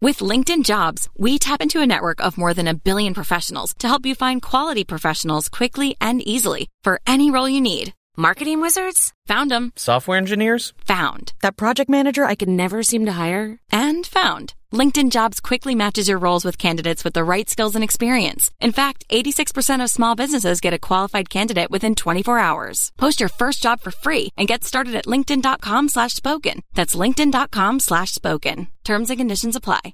With LinkedIn Jobs, we tap into a network of more than 1 billion professionals to help you find quality professionals quickly and easily for any role you need. Marketing wizards? Found them. Software engineers? Found. That project manager I could never seem to hire? And found. LinkedIn Jobs quickly matches your roles with candidates with the right skills and experience. In fact, 86% of small businesses get a qualified candidate within 24 hours. Post your first job for free and get started at linkedin.com/spoken. That's linkedin.com/spoken. Terms and conditions apply.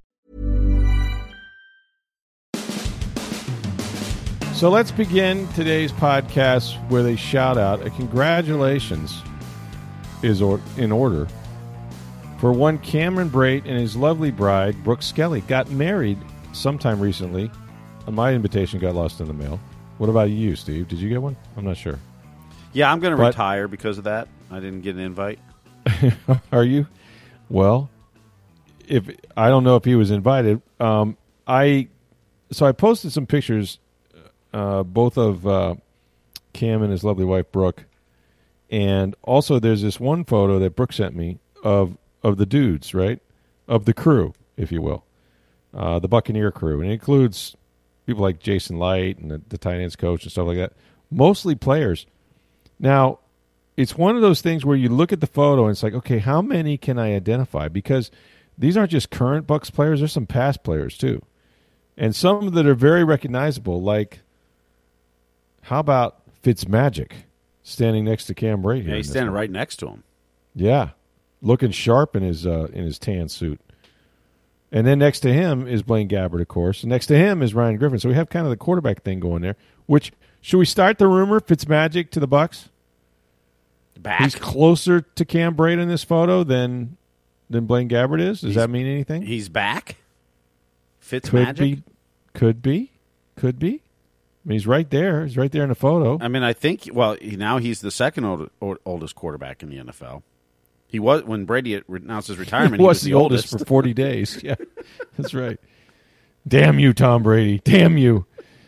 So let's begin today's podcast with a shout out. A congratulations is in order for one Cameron Brate and his lovely bride, Brooke Skelly. Got married sometime recently. My invitation got lost in the mail. What about you, Steve? Did you get one? I'm not sure. Yeah, I'm going to retire because of that. I didn't get an invite. Are you? Well, if I don't know if he was invited. I posted some pictures, both of Cam and his lovely wife, Brooke. And also there's this one photo that Brooke sent me of the dudes, right? Of the crew, if you will. The Buccaneer crew. And it includes people like Jason Light and the tight ends coach and stuff like that. Mostly players. Now, it's one of those things where you look at the photo and it's like, okay, how many can I identify? Because these aren't just current Bucs players. There's some past players, too. And some that are very recognizable, like, how about Fitzmagic standing next to Cam Brate here? Yeah, he's standing right next to him. Yeah. Looking sharp in his tan suit. And then next to him is Blaine Gabbert, of course. And next to him is Ryan Griffin. So we have kind of the quarterback thing going there. Which, should we start the rumor, Fitzmagic to the Bucs? Back. He's closer to Cam Brate in this photo than Blaine Gabbert is? Does that mean anything? He's back? Fitzmagic? Could be. I mean, he's right there. He's right there in the photo. I mean, I think, now he's the second oldest quarterback in the NFL. He was, when Brady announced his retirement, he was the oldest for 40 days. Yeah, that's right. Damn you, Tom Brady. Damn you.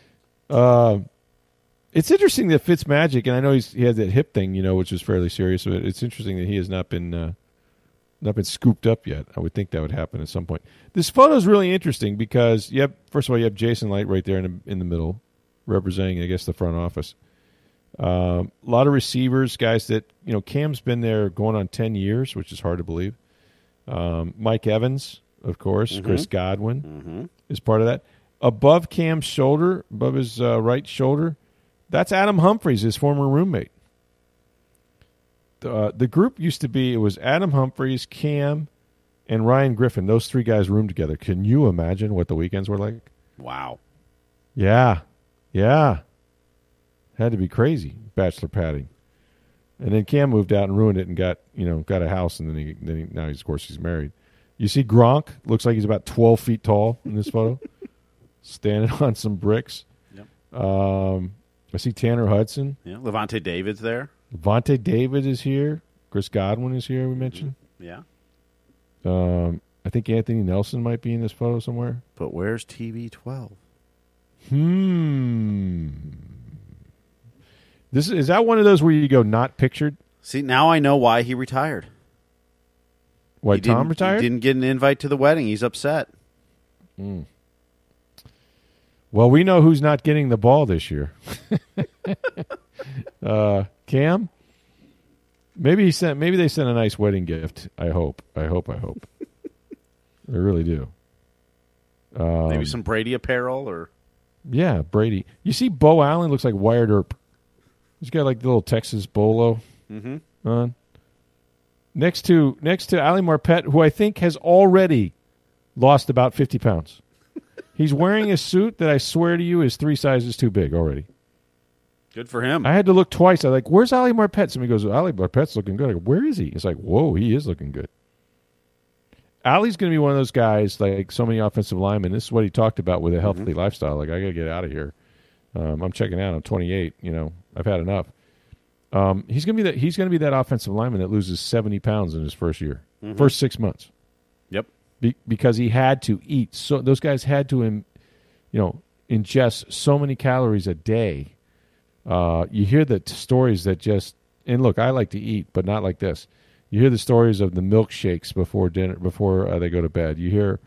It's interesting that Fitzmagic, and I know he had that hip thing, which was fairly serious, but it's interesting that he has not been scooped up yet. I would think that would happen at some point. This photo is really interesting because, first of all, you have Jason Light right there in the middle, representing, I guess, the front office. A lot of receivers, guys that, Cam's been there going on 10 years, which is hard to believe. Mike Evans, of course, Chris Godwin is part of that. Above Cam's shoulder, above his right shoulder, that's Adam Humphries, his former roommate. The group used to be, it was Adam Humphries, Cam, and Ryan Griffin. Those three guys roomed together. Can you imagine what the weekends were like? Wow. Yeah. Had to be crazy, bachelor padding. And then Cam moved out and ruined it and got a house, and then now he's, of course, he's married. You see Gronk, looks like he's about 12 feet tall in this photo, standing on some bricks. Yep. I see Tanner Hudson. Yeah, Levante David's there. Levante David is here. Chris Godwin is here, we mentioned. Yeah. I think Anthony Nelson might be in this photo somewhere. But where's TB12? Is that one of those where you go not pictured? See, now I know why he retired. Why Tom retired? He didn't get an invite to the wedding. He's upset. Well, we know who's not getting the ball this year. Cam? Maybe they sent a nice wedding gift. I hope. I really do. Maybe some Brady apparel or... Yeah, Brady. You see Bo Allen looks like Wired Earp. He's got like the little Texas bolo on. Next to Ali Marpet, who I think has already lost about 50 pounds. He's wearing a suit that I swear to you is 3 sizes too big already. Good for him. I had to look twice. I'm like, where's Ali Marpet? Somebody goes, Ali Marpet's looking good. I go, where is he? It's like, whoa, he is looking good. Ali's going to be one of those guys, like so many offensive linemen. This is what he talked about with a healthy lifestyle. Like, I got to get out of here. I'm checking out. I'm 28. I've had enough. He's going to be that offensive lineman that loses 70 pounds in his first year, first 6 months. Yep. Because he had to eat. So those guys had to, ingest so many calories a day. You hear the stories that and look, I like to eat, but not like this. You hear the stories of the milkshakes before dinner, before they go to bed. You hear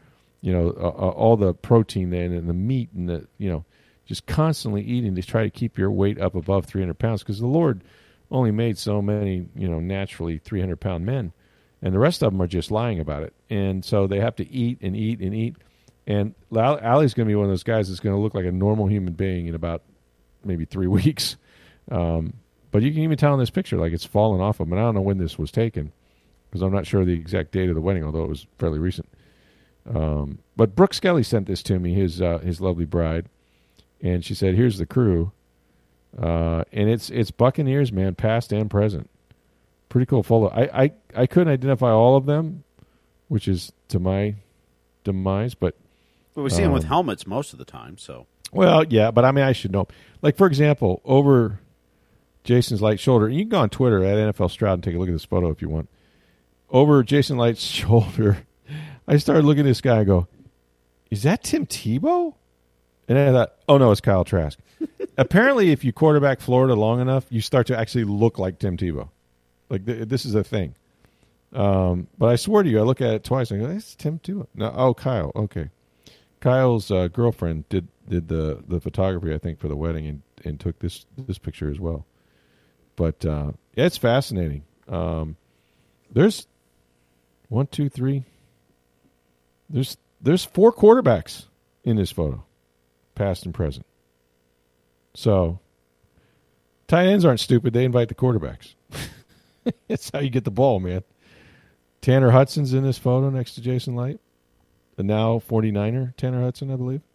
all the protein and the meat and the, just constantly eating to try to keep your weight up above 300 pounds, because the Lord only made so many, naturally 300-pound men, and the rest of them are just lying about it. And so they have to eat and eat and eat. And Allie's going to be one of those guys that's going to look like a normal human being in about maybe 3 weeks. But you can even tell in this picture, like, it's fallen off him. And I don't know when this was taken, because I'm not sure the exact date of the wedding, although it was fairly recent. But Brooke Skelly sent this to me, his lovely bride. And she said, here's the crew. And it's Buccaneers, man, past and present. Pretty cool photo. I couldn't identify all of them, which is to my demise, but we see them with helmets most of the time, so. Well, yeah, but I mean, I should know. Like, for example, over Jason's Light shoulder, and you can go on Twitter at NFL Stroud and take a look at this photo if you want. Over Jason Light's shoulder, I started looking at this guy and go, is that Tim Tebow? And I thought, oh, no, it's Kyle Trask. Apparently, if you quarterback Florida long enough, you start to actually look like Tim Tebow. Like, this is a thing. But I swear to you, I look at it twice and I go, "That's Tim Tebow." No, oh, Kyle. Okay, Kyle's girlfriend did the photography, I think, for the wedding and took this picture as well. But yeah, it's fascinating. There's 1, 2, 3. There's 4 quarterbacks in this photo, past and present. So tight ends aren't stupid; they invite the quarterbacks. It's how you get the ball, man. Tanner Hudson's in this photo next to Jason Light, the now 49er Tanner Hudson, I believe.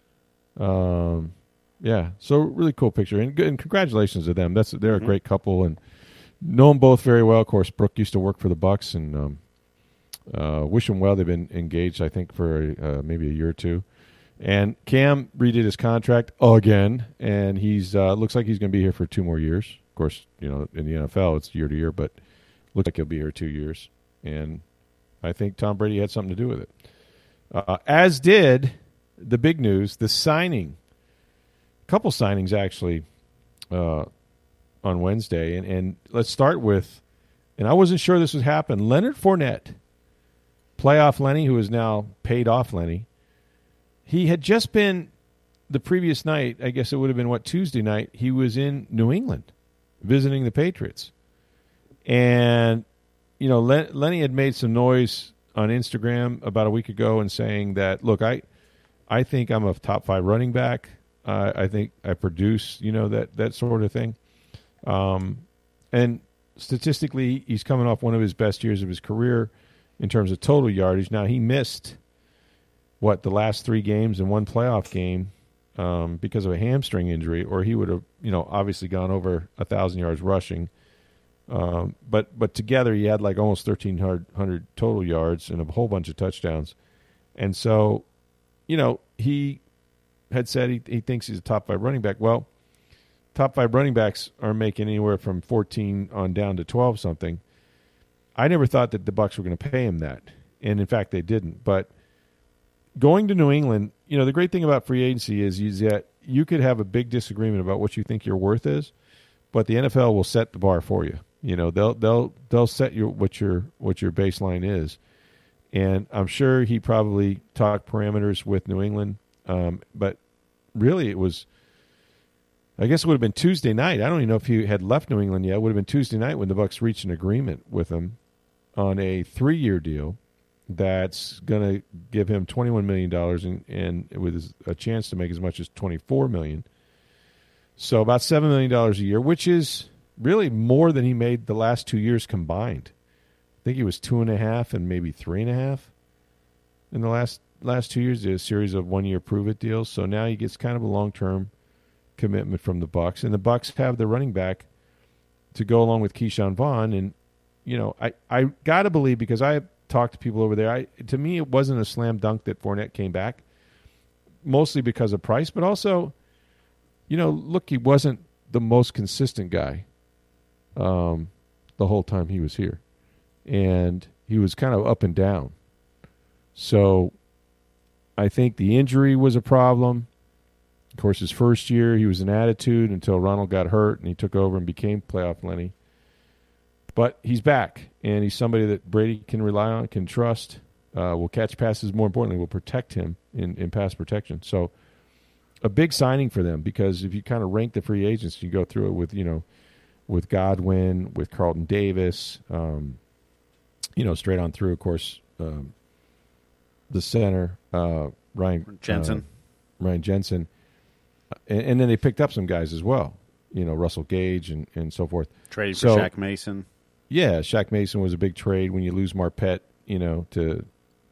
Yeah, so really cool picture, and congratulations to them. They're a great couple, and know them both very well. Of course, Brooke used to work for the Bucs, and wish them well. They've been engaged, I think, for maybe a year or two. And Cam redid his contract again, and he's looks like he's going to be here for 2 more years. Of course, in the NFL it's year to year, but looks like he'll be here 2 years. And I think Tom Brady had something to do with it. As did the big news, the signing. A couple signings, actually, on Wednesday. And let's start with, and I wasn't sure this would happen, Leonard Fournette, playoff Lenny, who is now paid off Lenny. He had just been, the previous night, I guess it would have been, Tuesday night, he was in New England visiting the Patriots. And, Lenny had made some noise on Instagram about a week ago and saying that, look, I think I'm a top 5 running back. I think I produce, that sort of thing. And statistically, he's coming off one of his best years of his career in terms of total yardage. Now, he missed, the last 3 games and 1 playoff game because of a hamstring injury, or he would have, obviously gone over 1,000 yards rushing. But together he had like almost 1,300 total yards and a whole bunch of touchdowns. And so, he had said he thinks he's a top 5 running back. Well, top 5 running backs are making anywhere from 14 on down to 12 something. I never thought that the Bucs were going to pay him that. And in fact, they didn't. But going to New England, the great thing about free agency is that you could have a big disagreement about what you think your worth is, but the NFL will set the bar for you. They'll set what your baseline is. And I'm sure he probably talked parameters with New England. But really I guess it would have been Tuesday night. I don't even know if he had left New England yet. It would have been Tuesday night when the Bucs reached an agreement with him on a 3-year deal that's going to give him $21 million and with a chance to make as much as $24 million. So about $7 million a year, which is really more than he made the last 2 years combined. I think he was 2.5 and maybe 3.5 in the last 2 years. There's a series of 1-year prove-it deals. So now he gets kind of a long-term commitment from the Bucs, and the Bucs have the running back to go along with Keyshawn Vaughn. And I got to believe, because I talked to people over there, to me it wasn't a slam dunk that Fournette came back, mostly because of price, but also, look, he wasn't the most consistent guy the whole time he was here, and he was kind of up and down. So I think the injury was a problem. Of course, his first year, he was an attitude until Ronald got hurt, and he took over and became playoff Lenny. But he's back, and he's somebody that Brady can rely on, can trust. will catch passes. More importantly, will protect him in pass protection. So a big signing for them, because if you kind of rank the free agents, you go through it with Godwin, with Carlton Davis, straight on through, of course, the center, Ryan Jensen. And then they picked up some guys as well, Russell Gage and so forth. Traded for Shaq Mason. Yeah, Shaq Mason was a big trade when you lose Marpet, to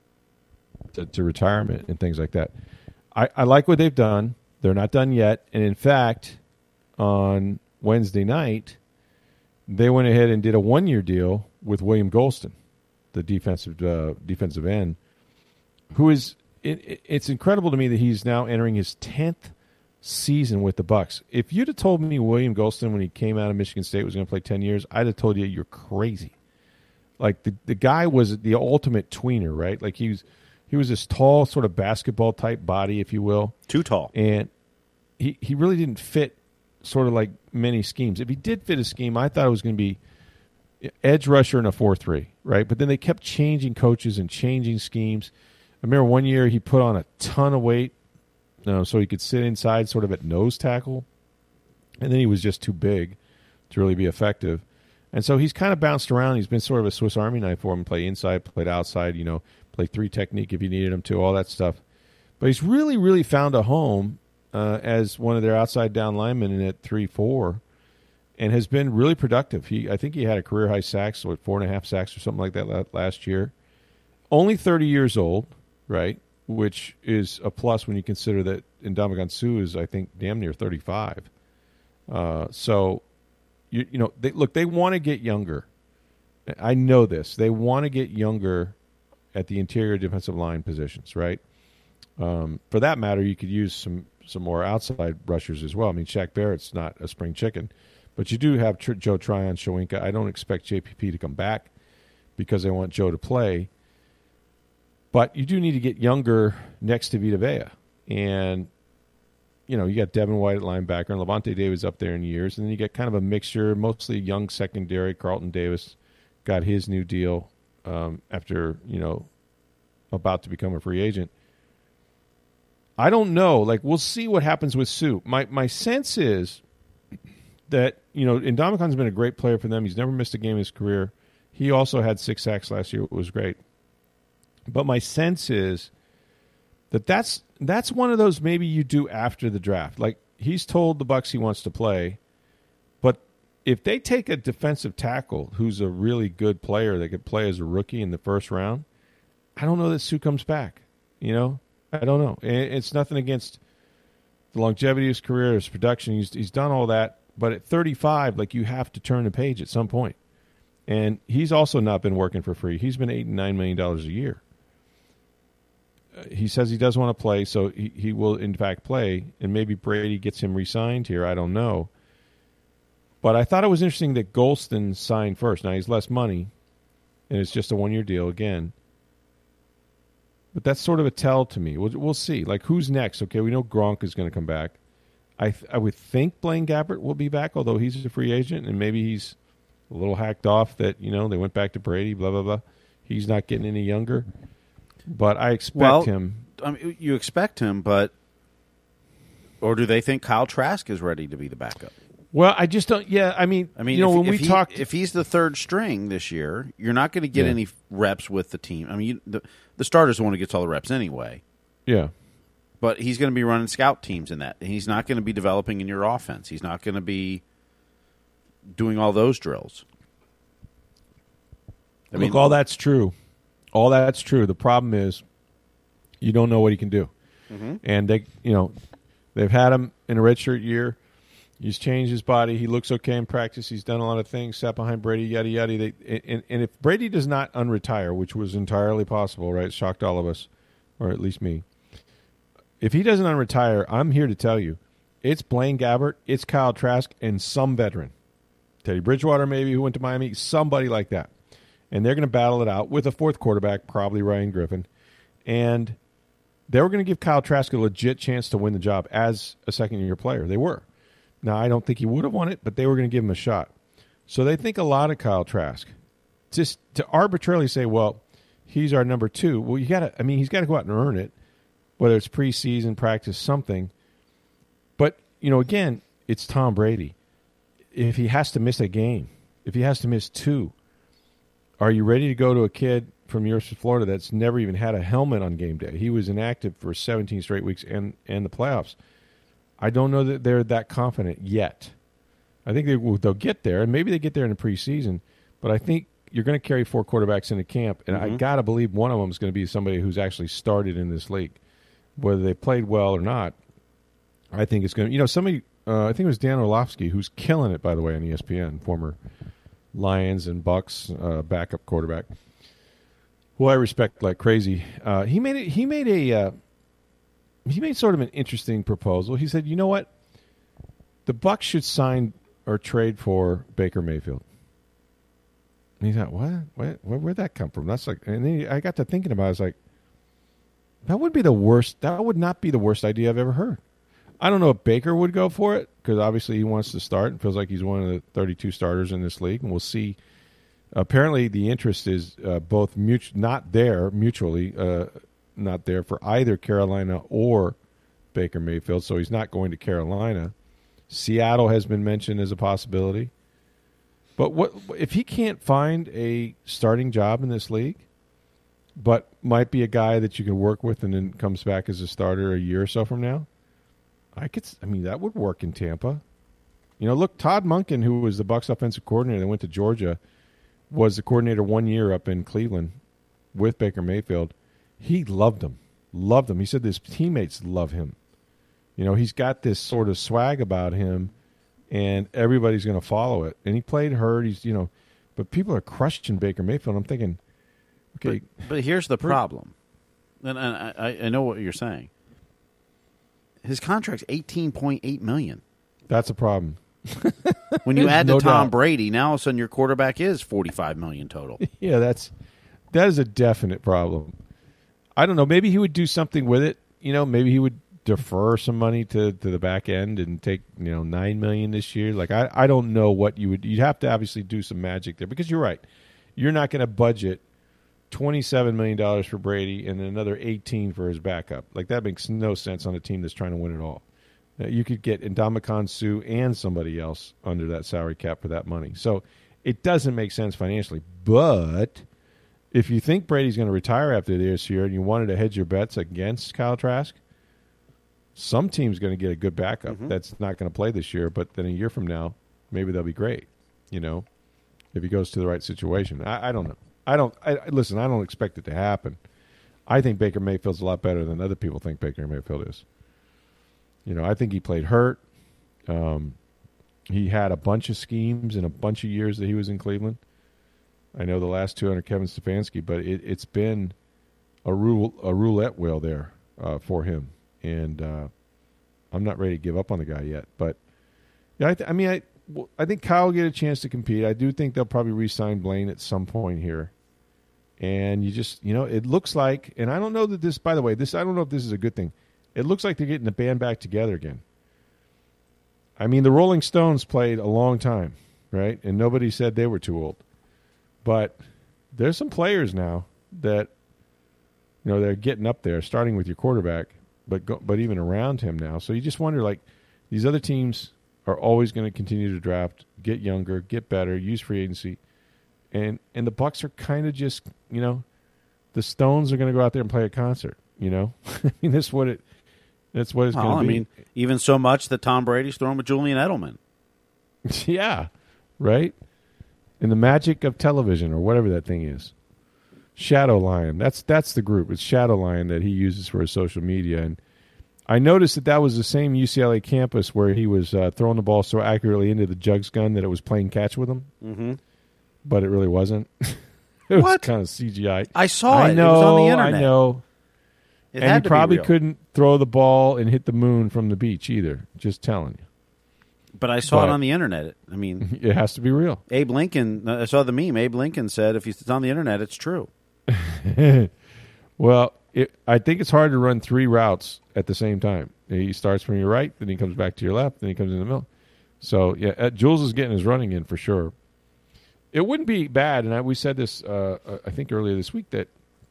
retirement and things like that. I like what they've done. They're not done yet. And in fact, on Wednesday night, they went ahead and did a 1-year deal with William Golston, the defensive end, who is it's incredible to me that he's now entering his 10th season with the Bucs. If you'd have told me William Golston, when he came out of Michigan State, was going to play 10 years, I'd have told you you're crazy. Like, the guy was the ultimate tweener, right? Like, he was this tall, sort of basketball-type body, if you will. Too tall. And he really didn't fit sort of like many schemes. If he did fit a scheme, I thought it was going to be edge rusher in a 4-3, right? But then they kept changing coaches and changing schemes. I remember one year he put on a ton of weight, so he could sit inside sort of at nose tackle, and then he was just too big to really be effective. And so he's kind of bounced around. He's been sort of a Swiss Army knife for him. Played inside, played outside, play 3 technique if you needed him to, all that stuff. But he's really, really found a home as one of their outside down linemen at 3-4, and has been really productive. I think he had a career-high sacks, 4.5 sacks or something like that last year. Only 30 years old, right, which is a plus when you consider that Ndamukong Suh is, I think, damn near 35. So, they want to get younger. I know this. They want to get younger at the interior defensive line positions, right? For that matter, you could use some more outside rushers as well. I mean, Shaq Barrett's not a spring chicken, but you do have Joe Tryon, Shawinka. I don't expect JPP to come back because they want Joe to play. But you do need to get younger next to Vita Vea. And, you got Devin White at linebacker and Levante Davis up there in years. And then you get kind of a mixture, mostly young secondary. Carlton Davis got his new deal after, about to become a free agent. I don't know. Like, we'll see what happens with Suh. My sense is that, Ndamukong's been a great player for them. He's never missed a game in his career. He also had 6 sacks last year. It was great. But my sense is that that's one of those maybe you do after the draft. Like, he's told the Bucs he wants to play, but if they take a defensive tackle who's a really good player that could play as a rookie in the first round, I don't know that Suh comes back. I don't know. It's nothing against the longevity of his career, his production. He's done all that, but at 35, like, you have to turn the page at some point. And he's also not been working for free. He's been $8 and $9 million a year. He says he does want to play, so he will, in fact, play. And maybe Brady gets him re-signed here. I don't know. But I thought it was interesting that Golston signed first. Now, he's less money, and it's just a 1-year deal again. But that's sort of a tell to me. We'll see. Like, who's next? Okay, we know Gronk is going to come back. I would think Blaine Gabbert will be back, although he's a free agent, and maybe he's a little hacked off that, they went back to Brady, blah, blah, blah. He's not getting any younger. But I expect him. I mean, you expect him, or do they think Kyle Trask is ready to be the backup? Well, I just don't. Yeah, I mean, when we talked, if he's the third string this year, you're not going to get any reps with the team. I mean, the starter's the one who gets all the reps anyway. Yeah, but he's going to be running scout teams in that. And he's not going to be developing in your offense. He's not going to be doing all those drills. Look, all that's true. All that's true. The problem is you don't know what he can do. Mm-hmm. And they've had him in a redshirt year. He's changed his body. He looks okay in practice. He's done a lot of things, sat behind Brady, yada, yada. And if Brady does not unretire, which was entirely possible, right? It shocked all of us, or at least me. If he doesn't unretire, I'm here to tell you, it's Blaine Gabbert, it's Kyle Trask, and some veteran. Teddy Bridgewater, maybe, who went to Miami, somebody like that. And they're going to battle it out with a fourth quarterback, probably Ryan Griffin. And they were going to give Kyle Trask a legit chance to win the job as a second-year player. They were. Now, I don't think he would have won it, but they were going to give him a shot. So they think a lot of Kyle Trask. Just to arbitrarily say, well, he's our number 2. Well, he's got to go out and earn it, whether it's preseason, practice, something. But, again, it's Tom Brady. If he has to miss a game, if he has to miss 2, are you ready to go to a kid from University of Florida that's never even had a helmet on game day? He was inactive for 17 straight weeks and the playoffs. I don't know that they're that confident yet. I think they'll get there, and maybe they get there in the preseason, but I think you're going to carry 4 quarterbacks into camp, and I got to believe one of them is going to be somebody who's actually started in this league. Whether they played well or not, I think it's going to – somebody I think it was Dan Orlovsky, who's killing it, by the way, on ESPN, former Lions and Bucks backup quarterback, who I respect like crazy. He made sort of an interesting proposal. He said, you know what? The Bucks should sign or trade for Baker Mayfield. And he thought, what? Where'd that come from? That's like, and then I got to thinking about it. I was like, that would not be the worst idea I've ever heard. I don't know if Baker would go for it, because obviously he wants to start and feels like he's one of the 32 starters in this league, and we'll see. Apparently the interest is both mutually not there for either Carolina or Baker Mayfield, so he's not going to Carolina. Seattle has been mentioned as a possibility. But what if he can't find a starting job in this league, but might be a guy that you can work with and then comes back as a starter a year or so from now? That would work in Tampa. Look, Todd Monken, who was the Bucs offensive coordinator that went to Georgia, was the coordinator 1 year up in Cleveland with Baker Mayfield. He loved him. He said his teammates love him. He's got this sort of swag about him, and everybody's going to follow it. And he played hurt. But people are crushing Baker Mayfield. I'm thinking, okay. But here's the problem. And I know what you're saying. His contract's $18.8 million. That's a problem. When you add to Tom Brady, now all of a sudden your quarterback is $45 million total. Yeah, that is a definite problem. I don't know. Maybe he would do something with it. Maybe he would defer some money to the back end and take $9 million this year. Like I don't know what you'd have to obviously do some magic there, because you're right. You're not going to budget $27 million for Brady and then another 18 for his backup. Like, that makes no sense on a team that's trying to win it all. You could get Ndamukong Suh and somebody else under that salary cap for that money. So it doesn't make sense financially. But if you think Brady's going to retire after this year and you wanted to hedge your bets against Kyle Trask, some team's going to get a good backup that's not going to play this year, but then a year from now, maybe they'll be great, if he goes to the right situation. I don't know. Listen, I don't expect it to happen. I think Baker Mayfield's a lot better than other people think Baker Mayfield is. I think he played hurt. He had a bunch of schemes in a bunch of years that he was in Cleveland. I know the last 2 under Kevin Stefanski, but it's been a roulette wheel there for him. And I'm not ready to give up on the guy yet. But, yeah, I think Kyle will get a chance to compete. I do think they'll probably re-sign Blaine at some point here. And you just, it looks like, and I don't know that this, by the way, I don't know if this is a good thing. It looks like they're getting the band back together again. The Rolling Stones played a long time, right? And nobody said they were too old. But there's some players now that, they're getting up there, starting with your quarterback, but even around him now. So you just wonder, like, these other teams are always going to continue to draft, get younger, get better, use free agency. And the Bucs are kind of just, the Stones are going to go out there and play a concert, that's what it's going to be. Even so much that Tom Brady's throwing with Julian Edelman. Yeah, right? In the magic of television, or whatever that thing is. Shadow Lion. That's the group. It's Shadow Lion that he uses for his social media. And I noticed that was the same UCLA campus where he was throwing the ball so accurately into the jugs gun that it was playing catch with him. Mm-hmm. But it really wasn't. It was kind of CGI. I saw it. It was on the internet. I know. And he probably couldn't throw the ball and hit the moon from the beach either. Just telling you. But I saw it on the internet. It has to be real. Abe Lincoln, I saw the meme. Abe Lincoln said, if it's on the internet, it's true. Well, I think it's hard to run 3 routes at the same time. He starts from your right, then he comes back to your left, then he comes in the middle. So, yeah, Jules is getting his running in for sure. It wouldn't be bad, and we said this, I think, earlier this week, that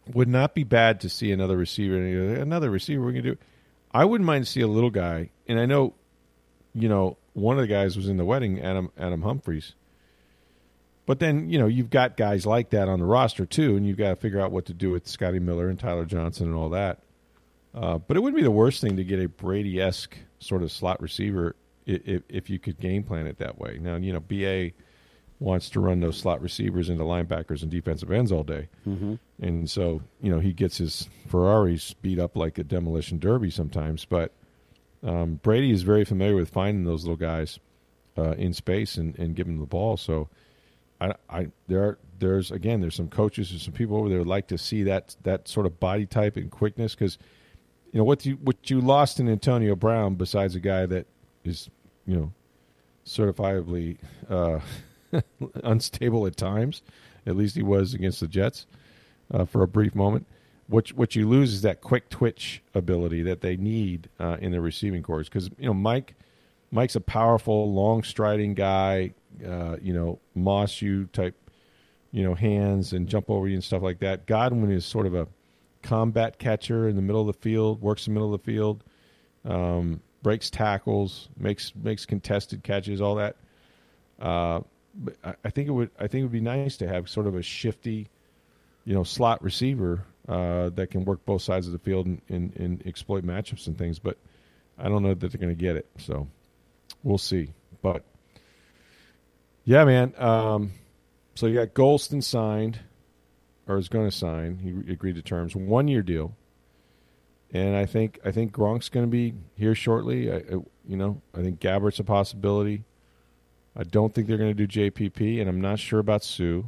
would not be bad to see another receiver. Another receiver we can do. I wouldn't mind to see a little guy, and I know, one of the guys was in the wedding, Adam Humphries. But then, you've got guys like that on the roster too, and you've got to figure out what to do with Scotty Miller and Tyler Johnson and all that. But it wouldn't be the worst thing to get a Brady-esque sort of slot receiver if you could game plan it that way. Now, BA wants to run those slot receivers into linebackers and defensive ends all day. Mm-hmm. And so, he gets his Ferraris beat up like a demolition derby sometimes. But Brady is very familiar with finding those little guys in space and giving them the ball. So there's some coaches and some people over there who like to see that sort of body type and quickness, because what you lost in Antonio Brown, besides a guy that is certifiably unstable at times, at least he was against the Jets for a brief moment. What you lose is that quick twitch ability that they need in the receiving corps, because Mike's a powerful, long striding guy. Moss you type, hands and jump over you and stuff like that. Godwin is sort of a combat catcher in the middle of the field, works the middle of the field, breaks tackles, makes contested catches, all that. But I think it would be nice to have sort of a shifty, slot receiver that can work both sides of the field and exploit matchups and things. But I don't know that they're going to get it, so we'll see. But yeah, man. So you got Golston signed, or is going to sign. He agreed to terms, 1-year deal, and I think Gronk's going to be here shortly. I think Gabbert's a possibility. I don't think they're going to do JPP, and I'm not sure about Sue.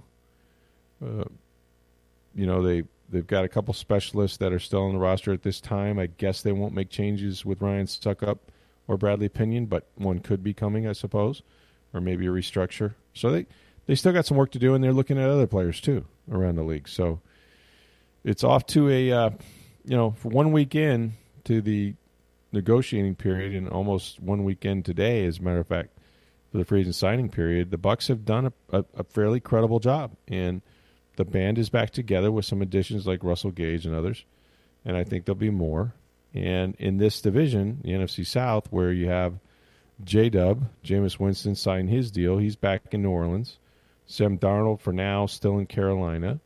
They've got a couple specialists that are still on the roster at this time. I guess they won't make changes with Ryan Suckup or Bradley Pinion, but one could be coming, I suppose, or maybe a restructure. So they still got some work to do, and they're looking at other players too around the league. So it's off to a for 1 week in to the negotiating period, and almost 1 weekend today, as a matter of fact, for the free agent signing period. The Bucs have done a fairly credible job, and the band is back together with some additions like Russell Gage and others, and I think there'll be more. And in this division, the NFC South, where you have J-Dub, Jameis Winston, signed his deal. He's back in New Orleans. Sam Darnold, for now, still in Carolina.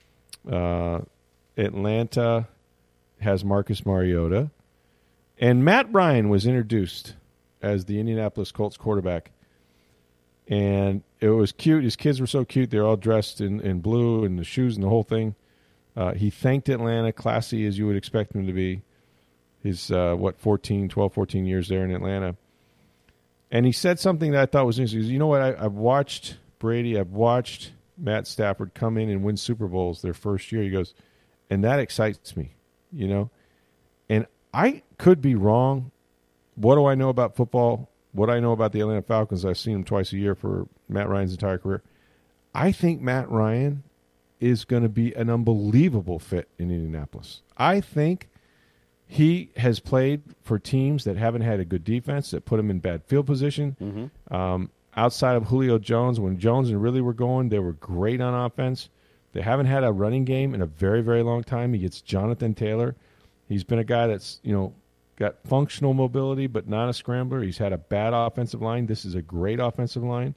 Atlanta has Marcus Mariota. And Matt Ryan was introduced as the Indianapolis Colts quarterback. And it was cute. His kids were so cute. They're all dressed in blue and the shoes and the whole thing. He thanked Atlanta, classy as you would expect him to be. His, 12, 14 years there in Atlanta. And he said something that I thought was interesting. He said, you know what? I've watched Brady. I've watched Matt Stafford come in and win Super Bowls their first year. He goes, and that excites me, And I could be wrong. What do I know about football? What I know about the Atlanta Falcons, I've seen them twice a year for Matt Ryan's entire career. I think Matt Ryan is going to be an unbelievable fit in Indianapolis. I think he has played for teams that haven't had a good defense, that put him in bad field position. Mm-hmm. Outside of Julio Jones, when Jones and Ridley were going, they were great on offense. They haven't had a running game in a very, very long time. He gets Jonathan Taylor. He's been a guy that's, got functional mobility, but not a scrambler. He's had a bad offensive line. This is a great offensive line.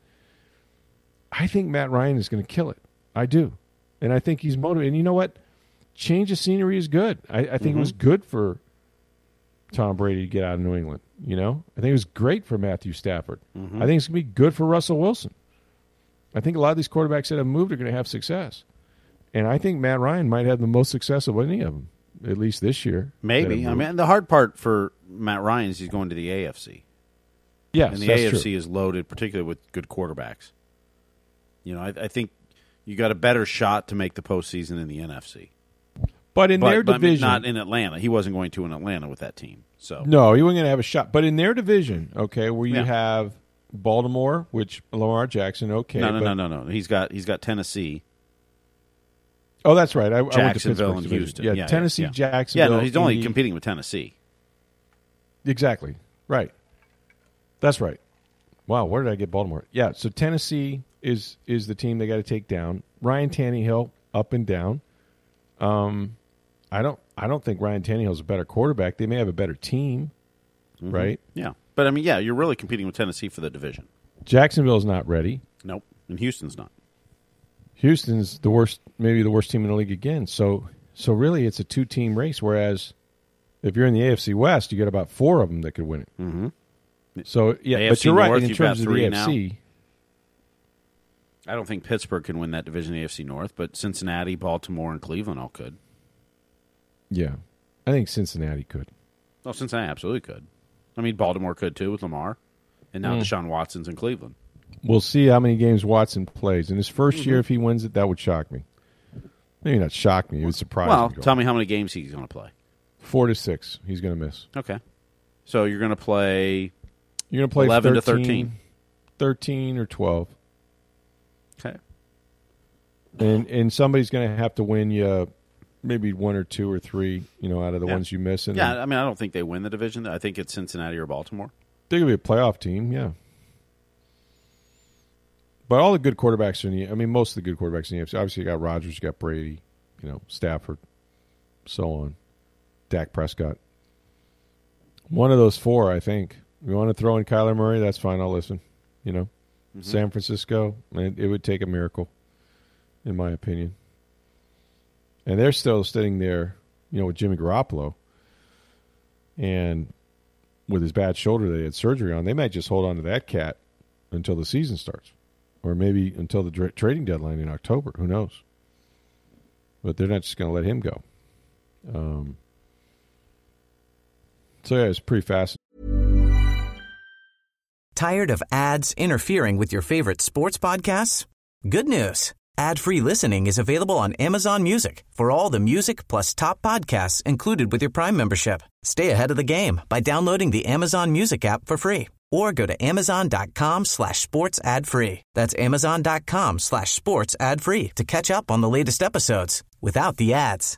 I think Matt Ryan is going to kill it. I do. And I think he's motivated. And you know what? Change of scenery is good. I think it was good for Tom Brady to get out of New England. I think it was great for Matthew Stafford. Mm-hmm. I think it's going to be good for Russell Wilson. I think a lot of these quarterbacks that have moved are going to have success. And I think Matt Ryan might have the most success of any of them, at least this year. Maybe. I mean, the hard part for Matt Ryan is he's going to the AFC. Yes, and the AFC is loaded, particularly with good quarterbacks. I think you got a better shot to make the postseason in the NFC. But their division, not in Atlanta. He wasn't going to in Atlanta with that team. So no, he wasn't going to have a shot. But in their division, okay, where you have Baltimore, which Lamar Jackson, okay, no. He's got Tennessee. Oh, that's right. I Jacksonville went and to Houston. Yeah, Tennessee, Jacksonville. Yeah, no, he's only competing with Tennessee. Exactly. Right. That's right. Wow, where did I get Baltimore? Yeah, so Tennessee is the team they got to take down. Ryan Tannehill, up and down. I don't think Ryan Tannehill's a better quarterback. They may have a better team, right? Yeah. But, I mean, yeah, you're really competing with Tennessee for the division. Jacksonville's not ready. Nope. And Houston's not. Houston's the worst, maybe the worst team in the league again. So really it's a two-team race, whereas if you're in the AFC West, you get about 4 of them that could win it. Mm-hmm. So, yeah, AFC but you're right. North, In you've terms got of the 3 AFC, I don't think Pittsburgh can win that division in the AFC North, but Cincinnati, Baltimore, and Cleveland all could. yeah, I think Cincinnati could. Oh, Cincinnati absolutely could. I mean, Baltimore could too with Lamar. And now Deshaun Watson's in Cleveland. We'll see how many games Watson plays. In his first year, if he wins it, that would shock me. Maybe not shock me. It would surprise me. Well, tell me how many games he's going to play. 4 to 6 he's going to miss. Okay. So you're going to play... You're going to play 11 13, to 13. 13 or 12. Okay. And somebody's going to have to win you maybe 1 or 2 or 3, out of the ones you miss. And I mean, I don't think they win the division. I think it's Cincinnati or Baltimore. they're going to be a playoff team, yeah. But all the good quarterbacks are in the... I mean, most of the good quarterbacks in the AFC. Obviously, you got Rodgers, you got Brady, Stafford, so on. Dak Prescott. One of those 4, I think. You want to throw in Kyler Murray? That's fine. I'll listen. San Francisco, it would take a miracle, in my opinion. And they're still sitting there, with Jimmy Garoppolo. And with his bad shoulder they had surgery on, they might just hold on to that cat until the season starts. Or maybe until the trading deadline in October. Who knows? But they're not just going to let him go. So, yeah, it's pretty fascinating. Tired of ads interfering with your favorite sports podcasts? Good news. Ad-free listening is available on Amazon Music for all the music plus top podcasts included with your Prime membership. Stay ahead of the game by downloading the Amazon Music app for free or go to amazon.com/sports ad free. That's amazon.com/sports ad free to catch up on the latest episodes without the ads.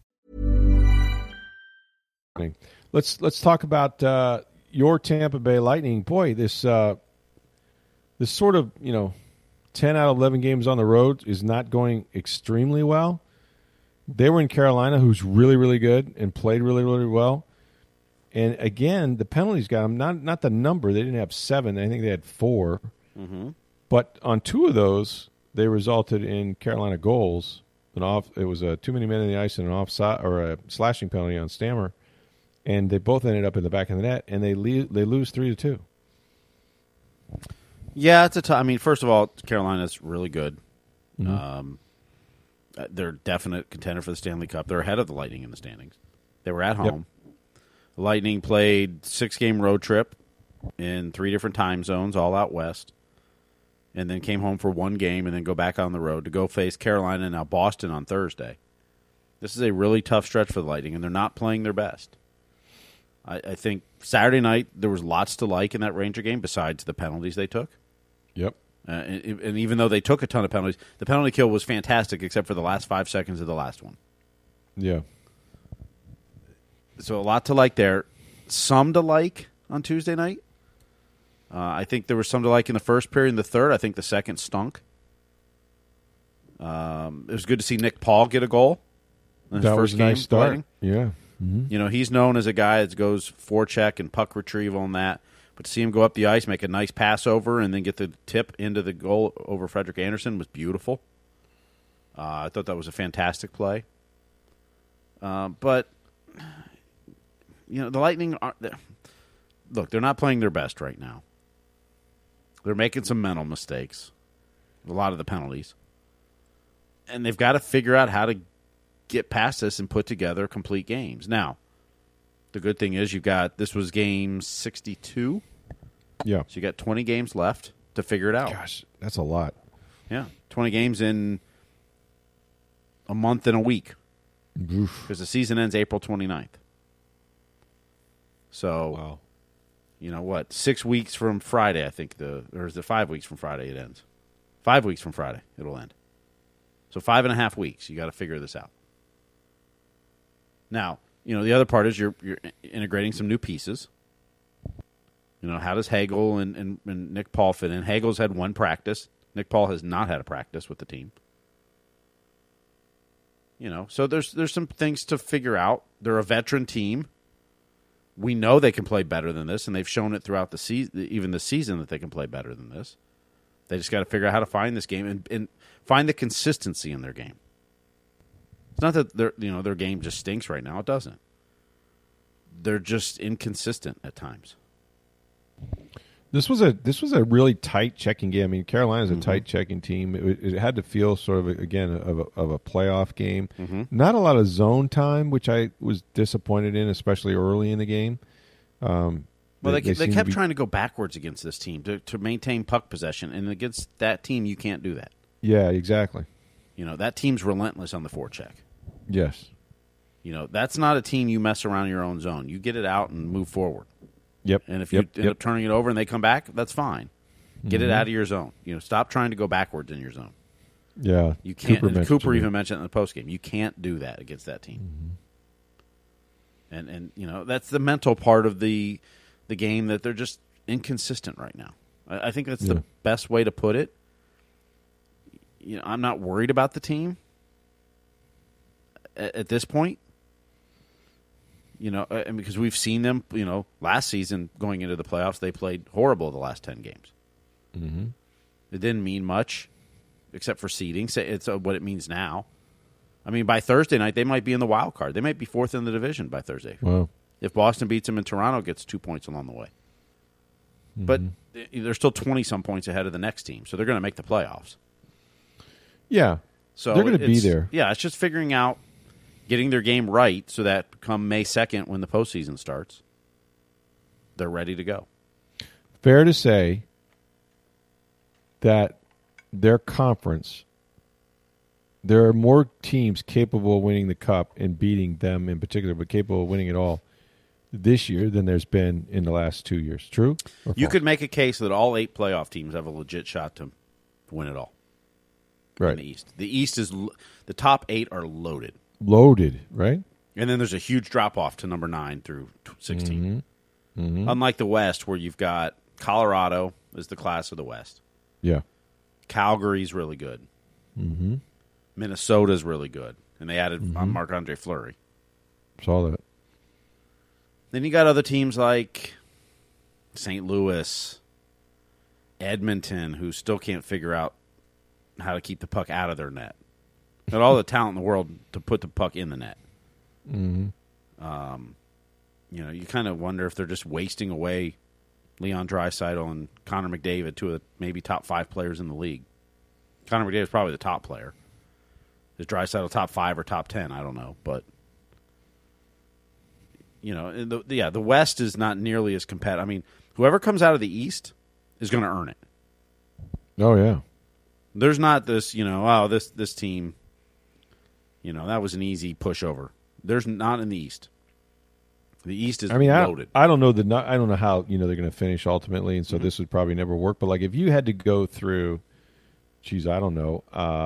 Let's talk about your Tampa Bay Lightning. Boy, this sort of, 10 out of 11 games on the road is not going extremely well. They were in Carolina, who's really, really good and played really, really well. And again, the penalties got them. Not the number. They didn't have 7. I think they had 4. Mm-hmm. But on 2 of those, they resulted in Carolina goals. It was a too many men in the ice and an offside or a slashing penalty on Stammer, and they both ended up in the back of the net. And they lose 3-2. Yeah, it's I mean, first of all, Carolina's really good. Mm-hmm. They're a definite contender for the Stanley Cup. They're ahead of the Lightning in the standings. They were at home. Yep. The Lightning played 6-game road trip in 3 different time zones, all out west, and then came home for 1 game and then go back on the road to go face Carolina and now Boston on Thursday. This is a really tough stretch for the Lightning, and they're not playing their best. I think Saturday night there was lots to like in that Ranger game besides the penalties they took. Yep. And even though they took a ton of penalties, the penalty kill was fantastic except for the last 5 seconds of the last one. Yeah. So a lot to like there. Some to like on Tuesday night. I think there was some to like in the first period and the third. I think the second stunk. It was good to see Nick Paul get a goal. In his That first was a nice game start. playing. Yeah. Mm-hmm. He's known as a guy that goes forecheck and puck retrieval and that. But to see him go up the ice, make a nice pass over, and then get the tip into the goal over Frederik Andersen was beautiful. I thought that was a fantastic play. But, the Lightning, they're not playing their best right now. They're making some mental mistakes, a lot of the penalties. And they've got to figure out how to get past this and put together complete games. Now, the good thing is this was game 62. Yeah. So you got 20 games left to figure it out. Gosh, that's a lot. Yeah. 20 games in a month and a week. Because the season ends April 29th. So, wow. 6 weeks from Friday, I think, or is it 5 weeks from Friday it ends? 5 weeks from Friday it'll end. So 5.5 weeks. You got to figure this out. Now, the other part is you're integrating some new pieces. How does Hagel and Nick Paul fit in? Hagel's had 1 practice. Nick Paul has not had a practice with the team. So there's some things to figure out. They're a veteran team. We know they can play better than this, and they've shown it throughout the season, even the season, that they can play better than this. They just got to figure out how to find this game and find the consistency in their game. It's not that their game just stinks right now. It doesn't. They're just inconsistent at times. This was a really tight checking game. I mean, Carolina's a tight checking team. It had to feel sort of of a playoff game. Not a lot of zone time, which I was disappointed in, especially early in the game. They kept trying to go backwards against this team to maintain puck possession, and against that team, you can't do that. Yeah, exactly. That team's relentless on the forecheck. Yes. That's not a team you mess around in your own zone. You get it out and move forward. Yep. And if you end up turning it over and they come back, that's fine. Get it out of your zone. Stop trying to go backwards in your zone. Yeah. You can't. Cooper even mentioned in the postgame, you can't do that against that team. And that's the mental part of the game, that they're just inconsistent right now. I think that's the best way to put it. I'm not worried about the team at this point. And because we've seen them, last season going into the playoffs, they played horrible the last 10 games. It didn't mean much, except for seeding. It's what it means now. I mean, by Thursday night, they might be in the wild card. They might be fourth in the division by Thursday. Wow. If Boston beats them and Toronto gets 2 points along the way. But they're still 20-some points ahead of the next team, so they're going to make the playoffs. Yeah. So they're going to be there. Yeah, it's just figuring out, getting their game right so that come May 2nd when the postseason starts, they're ready to go. Fair to say that their conference, there are more teams capable of winning the Cup and beating them in particular, but capable of winning it all this year than there's been in the last 2 years. True? You could make a case that all 8 playoff teams have a legit shot to win it all. Right. In the East. The East is the top 8 are loaded. Loaded, right? And then there's a huge drop-off to number 9 through 16. Unlike the West, where you've got Colorado is the class of the West. Yeah. Calgary's really good. Minnesota's really good. And they added Marc-Andre Fleury. Saw that. Then you got other teams like St. Louis, Edmonton, who still can't figure out how to keep the puck out of their net. Got all the talent in the world to put the puck in the net. You kind of wonder if they're just wasting away Leon Draisaitl and Connor McDavid, two of the maybe top 5 players in the league. Connor McDavid is probably the top player. Is Draisaitl top 5 or top 10? I don't know, but the West is not nearly as competitive. I mean, whoever comes out of the East is going to earn it. Oh yeah. There's not this, this team. That was an easy pushover. There's not in the East. The East is loaded. I don't know I don't know how they're going to finish ultimately, and so this would probably never work. But like, if you had to go through, I don't know.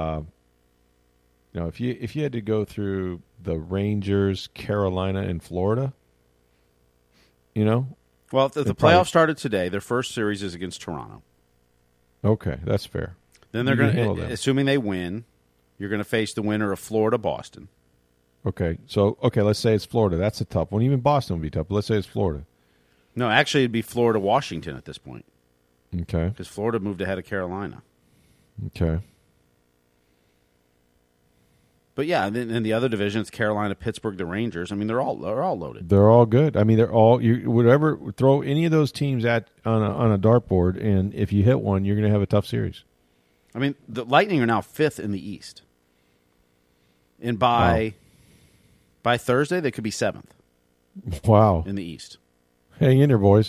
If you had to go through the Rangers, Carolina, and Florida, Well, if the playoffs started today, their first series is against Toronto. Okay, that's fair. Then they're going to, assuming they win, you're going to face the winner of Florida-Boston. Okay, let's say it's Florida. That's a tough one. Even Boston would be tough, but let's say it's Florida. No, actually, it'd be Florida-Washington at this point. Okay. Because Florida moved ahead of Carolina. Okay. But yeah, in the other divisions, Carolina, Pittsburgh, the Rangers. I mean, they're all loaded. They're all good. I mean, they're all throw any of those teams on a dartboard, and if you hit one, you're going to have a tough series. I mean, the Lightning are now 5th in the East, and by Thursday they could be 7th. Wow! In the East, hang in there, boys.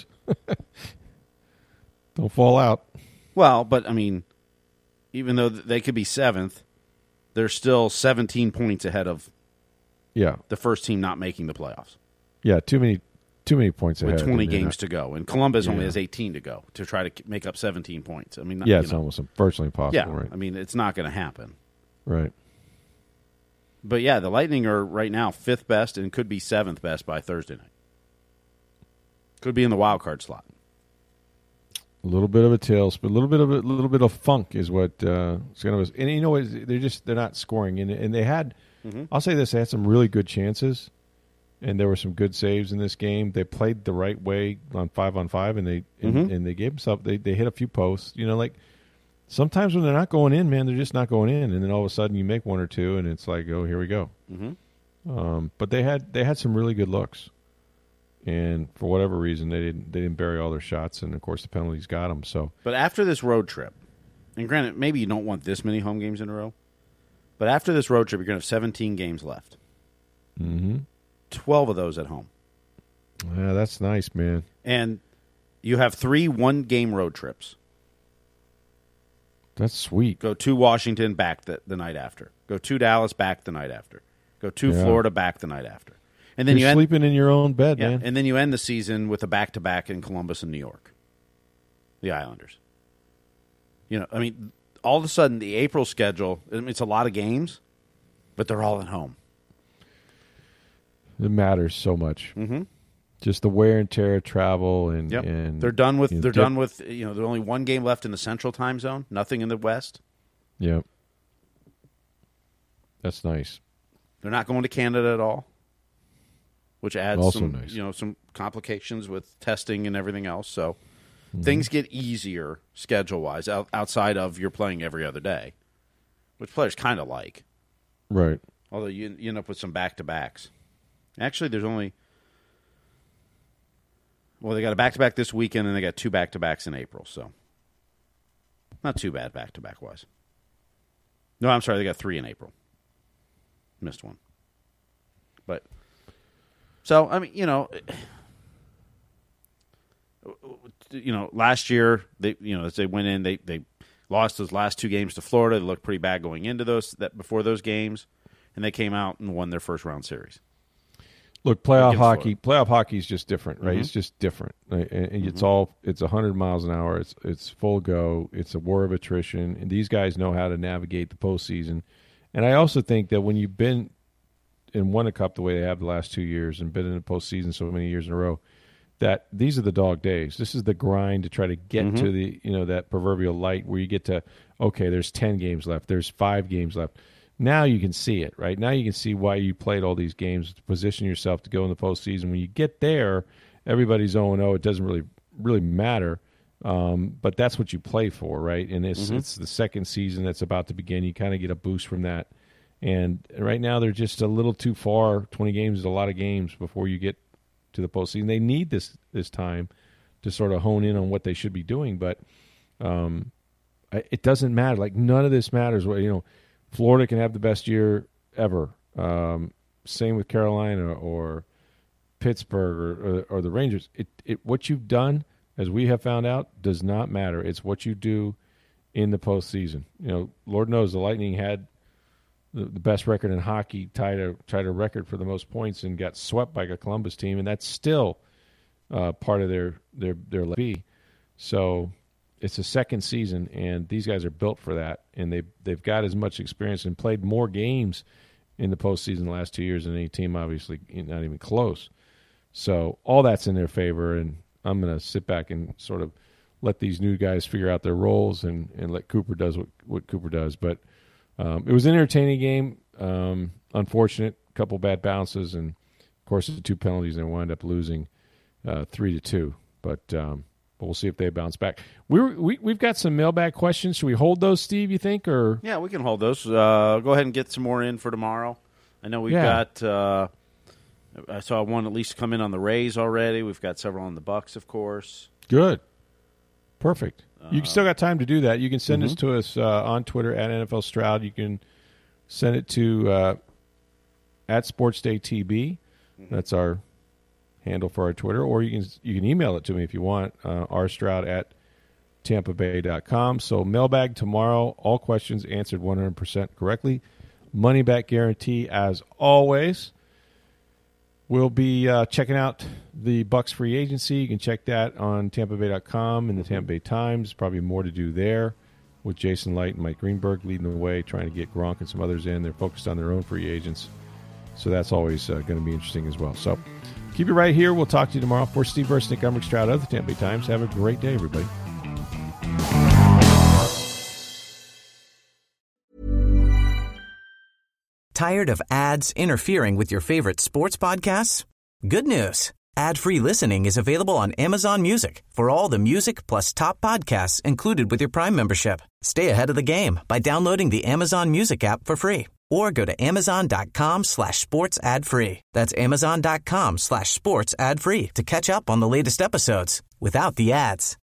Don't fall out. Well, but I mean, even though they could be 7th. They're still 17 points ahead of the first team not making the playoffs. Yeah, too many points ahead. With 20 games to go. And Columbus only has 18 to go to try to make up 17 points. I mean, it's almost virtually impossible, yeah, right? I mean, it's not going to happen. Right. But yeah, the Lightning are right now 5th best and could be 7th best by Thursday night. Could be in the wild card slot. A little bit of a tailspin, a little bit of funk is what it's going to. And they're not scoring, and they had I'll say this: they had some really good chances, and there were some good saves in this game. They played the right way on 5-on-5, and they gave themselves. They hit a few posts. Like sometimes when they're not going in, man, they're just not going in, and then all of a sudden you make one or two, and it's like, oh, here we go. But they had some really good looks, and for whatever reason, they didn't bury all their shots, and of course the penalties got them. So, but after this road trip, and granted, maybe you don't want this many home games in a row, but after this road trip, you're going to have 17 games left. 12 of those at home. Yeah, that's nice, man. And you have 3 one-game road trips. That's sweet. Go to Washington, back the night after. Go to Dallas, back the night after. Go to Florida, back the night after. And then you're sleeping in your own bed, man. And then you end the season with a back-to-back in Columbus and New York. The Islanders. All of a sudden, the April schedule, it's a lot of games, but they're all at home. It matters so much. Just the wear and tear of travel, and they're done with. There's only one game left in the Central Time Zone. Nothing in the West. Yep, that's nice. They're not going to Canada at all, which adds also some nice. Some complications with testing and everything else. So things get easier schedule wise outside of you're playing every other day, which players kind of like. Right. Although you end up with some back-to-backs. Actually, there's only... Well, they got a back-to-back this weekend, and they got 2 back-to-backs in April, so... Not too bad back-to-back-wise. No, I'm sorry, they got 3 in April. Missed one. But... So, last year, as they went in, they lost those last 2 games to Florida. They looked pretty bad going into before those games, and they came out and won their first-round series. Look, playoff hockey is just different, right? It's just different. Right? And it's 100 miles an hour. It's full go. It's a war of attrition, and these guys know how to navigate the postseason. And I also think that when you've been and won a cup the way they have the last 2 years and been in the postseason so many years in a row, that these are the dog days. This is the grind to try to get to the that proverbial light where you get to, okay, there's 10 games left, there's 5 games left. Now you can see it, right? Now you can see why you played all these games to position yourself to go in the postseason. When you get there, everybody's 0-0. It doesn't really matter, but that's what you play for, right? And it's the second season that's about to begin. You kind of get a boost from that. And right now they're just a little too far. 20 games is a lot of games before you get to the postseason. They need this time to sort of hone in on what they should be doing, but it doesn't matter. Like, none of this matters. Florida can have the best year ever. Same with Carolina or Pittsburgh or the Rangers. What you've done, as we have found out, does not matter. It's what you do in the postseason. Lord knows the Lightning had the best record in hockey, tied a record for the most points, and got swept by a Columbus team, and that's still part of their league. So it's a second season, and these guys are built for that, and they've got as much experience and played more games in the postseason the last 2 years than any team, obviously not even close. So all that's in their favor, and I'm going to sit back and sort of let these new guys figure out their roles and let Cooper does what Cooper does. But it was an entertaining game. Unfortunate, couple bad bounces, and of course the 2 penalties, and they wind up losing 3-2. But we'll see if they bounce back. We've got some mailbag questions. Should we hold those, Steve, you think? Or yeah, we can hold those. Go ahead and get some more in for tomorrow. I know we've got I saw one at least come in on the Rays already. We've got several on the Bucks, of course. Good. Perfect. You still got time to do that. You can send this to us on Twitter at NFL Stroud. You can send it to at SportsDayTB. That's our handle for our Twitter, or you can email it to me if you want, rstroud at tampabay.com. So mailbag tomorrow, all questions answered 100% correctly. Money back guarantee as always. We'll be checking out the Bucks free agency. You can check that on tampabay.com and the Tampa Bay Times. Probably more to do there with Jason Light and Mike Greenberg leading the way, trying to get Gronk and some others in. They're focused on their own free agents. So that's always going to be interesting as well. So keep it right here. We'll talk to you tomorrow. For Steve Versnick, I'm Rick Stroud of the Tampa Bay Times. Have a great day, everybody. Tired of ads interfering with your favorite sports podcasts? Good news. Ad-free listening is available on Amazon Music for all the music plus top podcasts included with your Prime membership. Stay ahead of the game by downloading the Amazon Music app for free or go to amazon.com/sports ad free. That's amazon.com/sports ad free to catch up on the latest episodes without the ads.